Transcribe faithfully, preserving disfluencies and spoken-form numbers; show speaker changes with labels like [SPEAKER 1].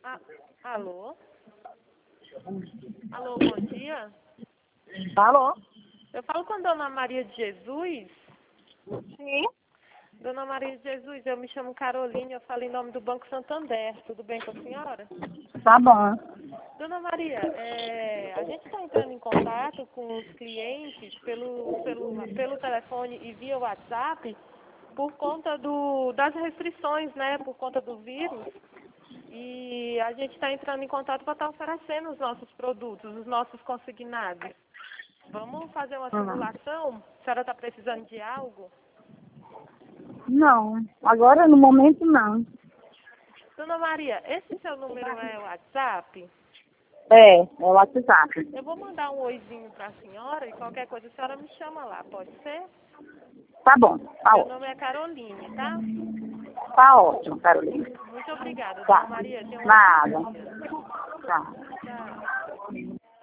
[SPEAKER 1] Ah, alô? Alô, bom dia.
[SPEAKER 2] Alô?
[SPEAKER 1] Eu falo com a Dona Maria de Jesus.
[SPEAKER 2] Sim.
[SPEAKER 1] Dona Maria de Jesus, eu me chamo Carolina, eu falo em nome do Banco Santander. Tudo bem com a senhora?
[SPEAKER 2] Tá bom.
[SPEAKER 1] Dona Maria, é, a gente está entrando em contato com os clientes pelo, pelo, pelo telefone e via WhatsApp por conta do, das restrições, né? Por conta do vírus. E a gente está entrando em contato para estar oferecendo os nossos produtos, os nossos consignados. Vamos fazer uma
[SPEAKER 2] Uhum.
[SPEAKER 1] simulação? A senhora está precisando de algo?
[SPEAKER 2] Não, agora no momento não.
[SPEAKER 1] Dona Maria, esse seu número é o WhatsApp?
[SPEAKER 2] É, é o WhatsApp.
[SPEAKER 1] Eu vou mandar um oizinho para a senhora e qualquer coisa a senhora me chama lá, pode ser?
[SPEAKER 2] Tá bom, tá
[SPEAKER 1] Meu
[SPEAKER 2] ótimo.
[SPEAKER 1] nome é Caroline, tá?
[SPEAKER 2] Tá ótimo, Carolina.
[SPEAKER 1] Muito obrigada,
[SPEAKER 2] Tá.
[SPEAKER 1] Dona Maria. Tenha um
[SPEAKER 2] Nada.
[SPEAKER 1] ótimo dia.
[SPEAKER 2] Tá.
[SPEAKER 1] Tchau.